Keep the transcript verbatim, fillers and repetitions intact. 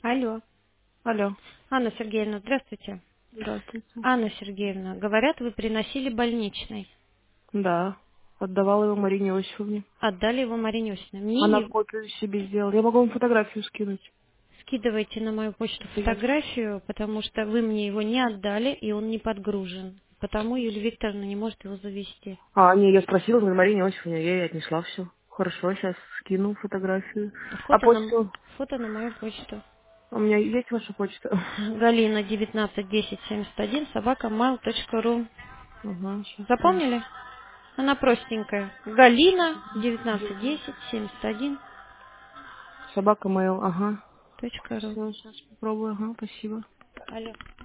Алло. Алло. Анна Сергеевна, здравствуйте. Здравствуйте. Анна Сергеевна, говорят, вы приносили больничный. Да. Отдавала его Марине Иосифовне. Отдали его Марине Иосифовне. Мне Она его... копию себе сделала. Я могу вам фотографию скинуть. Скидывайте на мою почту Это я. фотографию, потому что вы мне его не отдали, и он не подгружен. Потому Юлия Викторовна не может его завести. А, не, я спросила на Марине Иосифовне, я ей отнесла все. Хорошо, сейчас скину фотографию. А Фото на, почту? фото на мою почту. У меня есть ваша почта? Галина девятнадцать десять семьдесят один собака mail точка ру. Ага, сейчас так. Запомнили? Она простенькая. Галина девятнадцать десять семьдесят один Собака mail, ага. точка ру. Все, сейчас попробую, ага, спасибо. Алло.